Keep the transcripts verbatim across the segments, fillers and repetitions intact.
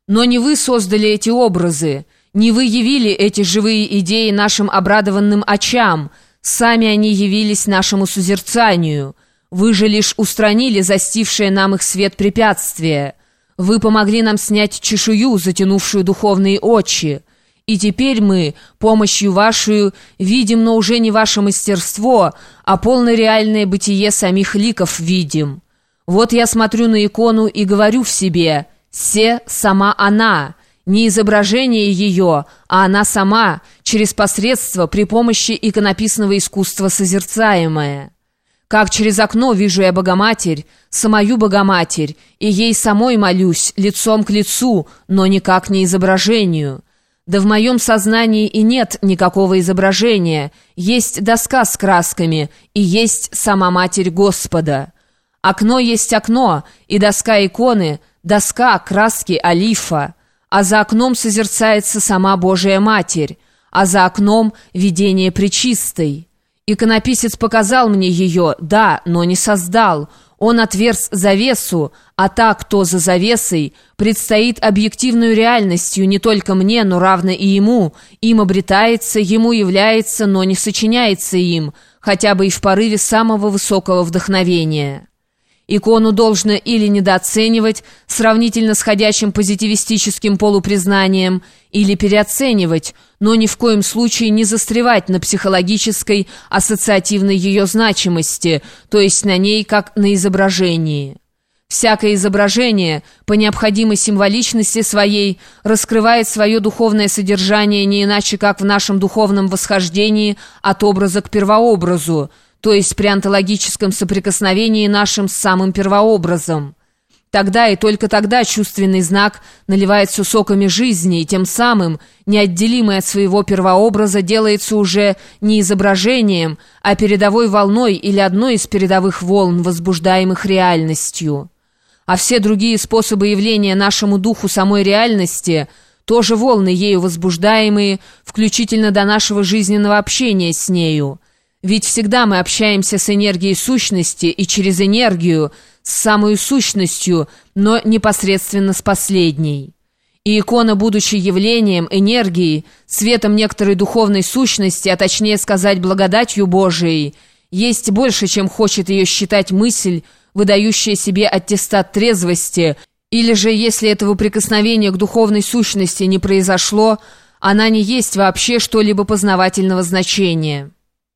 Но не вы создали эти образы, не вы явили эти живые идеи нашим обрадованным очам, сами они явились нашему созерцанию. Вы же лишь устранили застившее нам их свет препятствия. Вы помогли нам снять чешую, затянувшую духовные очи. И теперь мы, помощью вашей, видим, но уже не ваше мастерство, а полно-реальное бытие самих ликов видим. Вот я смотрю на икону и говорю в себе: «Се сама она». Не изображение ее, а она сама, через посредство, при помощи иконописного искусства созерцаемое. Как через окно вижу я Богоматерь, самую Богоматерь, и ей самой молюсь, лицом к лицу, но никак не изображению. Да в моем сознании и нет никакого изображения, есть доска с красками, и есть сама Матерь Господа. Окно есть окно, и доска иконы, доска, краски, олифа. А за окном созерцается сама Божия Матерь, а за окном видение Пречистой. Иконописец показал мне ее, да, но не создал. Он отверз завесу, а та, кто за завесой, предстоит объективную реальностью не только мне, но равно и ему. Им обретается, ему является, но не сочиняется им, хотя бы и в порыве самого высокого вдохновения. Икону должно или недооценивать сравнительно с ходячим позитивистическим полупризнанием, или переоценивать, но ни в коем случае не застревать на психологической ассоциативной ее значимости, то есть на ней как на изображении. Всякое изображение, по необходимой символичности своей, раскрывает свое духовное содержание не иначе, как в нашем духовном восхождении от образа к первообразу, то есть при онтологическом соприкосновении нашим с самым первообразом. Тогда и только тогда чувственный знак наливается соками жизни, и тем самым, неотделимый от своего первообраза, делается уже не изображением, а передовой волной или одной из передовых волн, возбуждаемых реальностью. А все другие способы явления нашему духу самой реальности – тоже волны, ею возбуждаемые, включительно до нашего жизненного общения с нею. Ведь всегда мы общаемся с энергией сущности и через энергию, с самой сущностью, но непосредственно с последней. И икона, будучи явлением, энергией, светом некоторой духовной сущности, а точнее сказать благодатью Божией, есть больше, чем хочет ее считать мысль, выдающая себе аттестат трезвости, или же, если этого прикосновения к духовной сущности не произошло, она не есть вообще что-либо познавательного значения.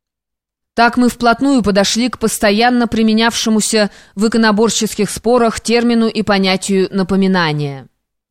Так мы вплотную подошли к постоянно применявшемуся в иконоборческих спорах термину и понятию напоминания.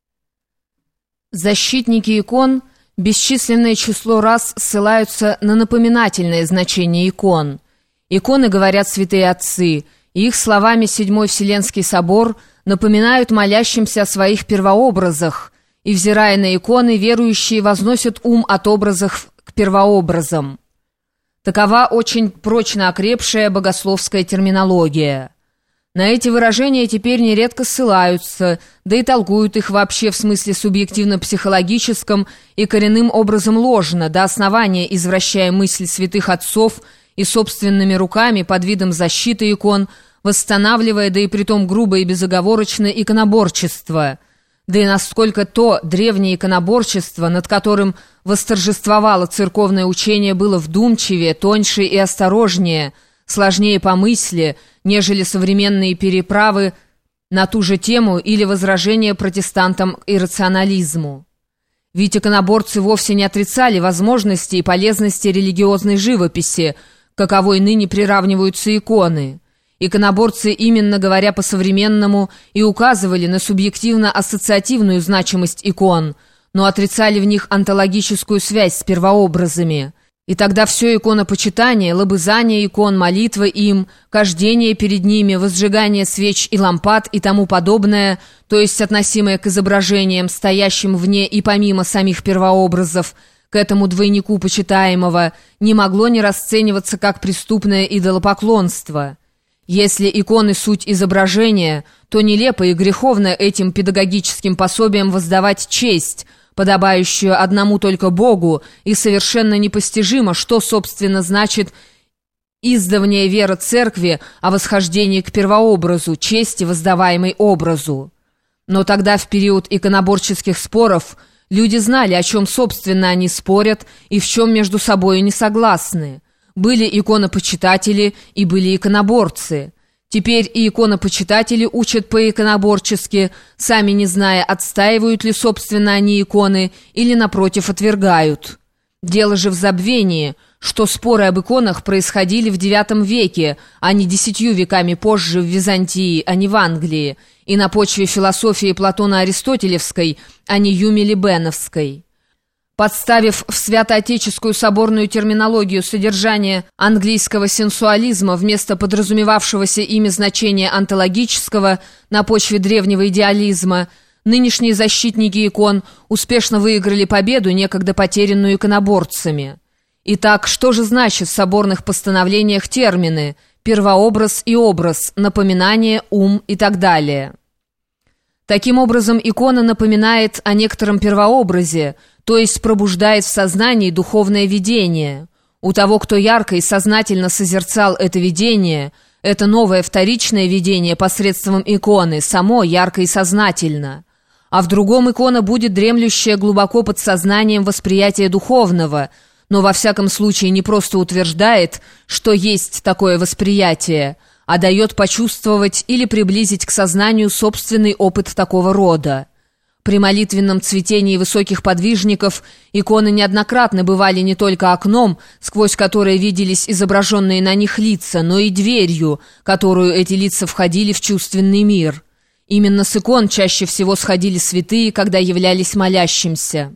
Защитники икон бесчисленное число раз ссылаются на напоминательное значение икон. Иконы, говорят святые отцы, и их словами Седьмой Вселенский собор напоминают молящимся о своих первообразах, и, взирая на иконы, верующие возносят ум от образов к первообразам. Такова очень прочно окрепшая богословская терминология. На эти выражения теперь нередко ссылаются, да и толкуют их вообще в смысле субъективно-психологическом и коренным образом ложно, до основания извращая мысль святых отцов и собственными руками под видом защиты икон, восстанавливая, да и притом грубо и безоговорочно, иконоборчество. Да и насколько то древнее иконоборчество, над которым восторжествовало церковное учение, было вдумчивее, тоньше и осторожнее, сложнее по мысли, нежели современные переправы на ту же тему или возражения протестантам к иррационализму. Ведь иконоборцы вовсе не отрицали возможности и полезности религиозной живописи, каковой ныне приравниваются иконы. Иконоборцы, именно говоря по-современному, и указывали на субъективно-ассоциативную значимость икон, но отрицали в них онтологическую связь с первообразами. И тогда все иконопочитание, лобызание икон, молитва им, кождение перед ними, возжигание свеч и лампад и тому подобное, то есть относимое к изображениям, стоящим вне и помимо самих первообразов, к этому двойнику почитаемого, не могло не расцениваться как преступное идолопоклонство. Если иконы суть изображения, то нелепо и греховно этим педагогическим пособием воздавать честь, подобающую одному только Богу, и совершенно непостижимо, что, собственно, значит издавняя вера церкви о восхождении к первообразу, чести, воздаваемой образу. Но тогда, в период иконоборческих споров, люди знали, о чем, собственно, они спорят и в чем между собой не согласны. Были иконопочитатели и были иконоборцы. Теперь и иконопочитатели учат по-иконоборчески, сами не зная, отстаивают ли, собственно, они иконы или, напротив, отвергают. Дело же в забвении, что споры об иконах происходили в девятом веке, а не десятью веками позже в Византии, а не в Англии, и на почве философии Платона Аристотелевской, а не Юмили-Беновской. Подставив в святоотеческую соборную терминологию содержание английского сенсуализма вместо подразумевавшегося ими значения онтологического на почве древнего идеализма, нынешние защитники икон успешно выиграли победу, некогда потерянную иконоборцами. Итак, что же значит в соборных постановлениях термины «первообраз» и «образ», «напоминание», «ум» и так далее? Таким образом, икона напоминает о некотором первообразе, то есть пробуждает в сознании духовное видение. У того, кто ярко и сознательно созерцал это видение, это новое вторичное видение посредством иконы, само ярко и сознательно. А в другом икона будет дремлющее глубоко под сознанием восприятие духовного, но во всяком случае не просто утверждает, что есть такое восприятие, а дает почувствовать или приблизить к сознанию собственный опыт такого рода. При молитвенном цветении высоких подвижников иконы неоднократно бывали не только окном, сквозь которое виделись изображенные на них лица, но и дверью, которую эти лица входили в чувственный мир. Именно с икон чаще всего сходили святые, когда являлись молящимся.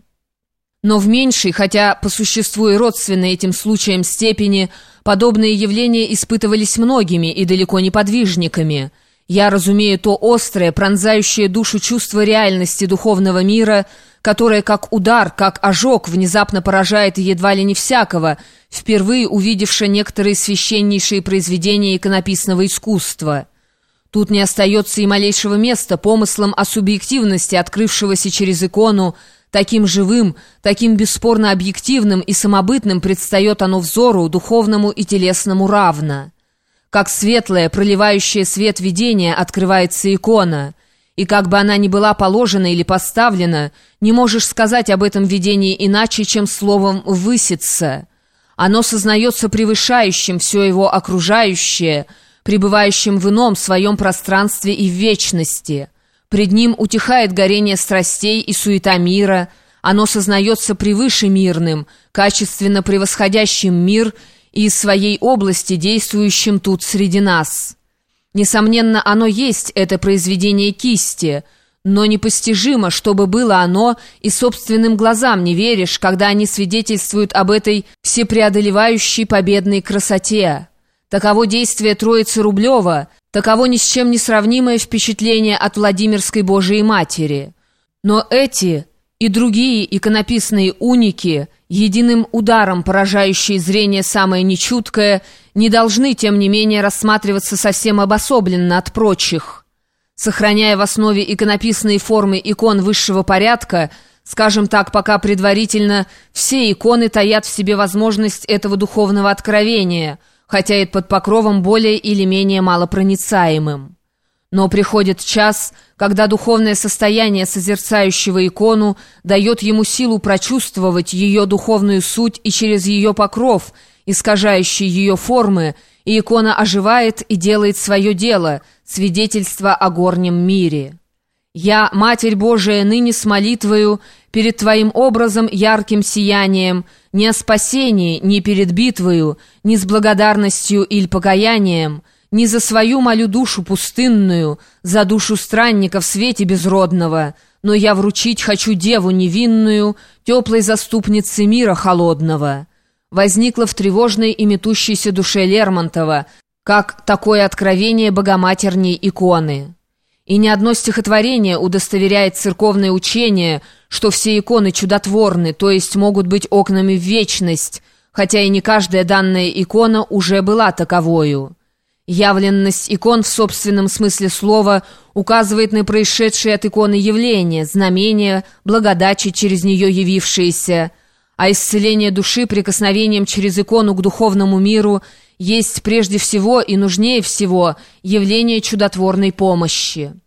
Но в меньшей, хотя по существу и родственной этим случаям степени, подобные явления испытывались многими и далеко не подвижниками. Я разумею то острое, пронзающее душу чувство реальности духовного мира, которое как удар, как ожог внезапно поражает едва ли не всякого, впервые увидевши некоторые священнейшие произведения иконописного искусства. Тут не остается и малейшего места помыслам о субъективности, открывшегося через икону. Таким живым, таким бесспорно объективным и самобытным предстает оно взору, духовному и телесному равно. Как светлое, проливающее свет видение открывается икона, и как бы она ни была положена или поставлена, не можешь сказать об этом видении иначе, чем словом «высится». Оно сознается превышающим все его окружающее, пребывающим в ином своем пространстве и в вечности. Пред ним утихает горение страстей и суета мира, оно сознается превыше мирным, качественно превосходящим мир и из своей области действующим тут среди нас. Несомненно, оно есть это произведение кисти, но непостижимо, чтобы было оно, и собственным глазам не веришь, когда они свидетельствуют об этой всепреодолевающей победной красоте. Таково действие Троицы Рублева, таково ни с чем не сравнимое впечатление от Владимирской Божией Матери. Но эти и другие иконописные уники, единым ударом поражающие зрение самое нечуткое, не должны, тем не менее, рассматриваться совсем обособленно от прочих. Сохраняя в основе иконописные формы икон высшего порядка, скажем так, пока предварительно, все иконы таят в себе возможность этого духовного откровения, хотя и под покровом более или менее малопроницаемым. Но приходит час, когда духовное состояние созерцающего икону дает ему силу прочувствовать ее духовную суть и через ее покров, искажающий ее формы, и икона оживает и делает свое дело, свидетельство о горнем мире. «Я, Матерь Божия, ныне с молитвою перед Твоим образом ярким сиянием, не о спасении, ни перед битвою, ни с благодарностью или покаянием, не за свою молю душу пустынную, за душу странника в свете безродного, но я вручить хочу деву невинную, теплой заступнице мира холодного». Возникло в тревожной и метущейся душе Лермонтова, как такое откровение богоматерней иконы. И ни одно стихотворение удостоверяет церковное учение, что все иконы чудотворны, то есть могут быть окнами в вечность, хотя и не каждая данная икона уже была таковою. Явленность икон в собственном смысле слова указывает на происшедшие от иконы явления, знамения, благодати, через нее явившиеся, а исцеление души прикосновением через икону к духовному миру есть прежде всего и нужнее всего явление чудотворной помощи.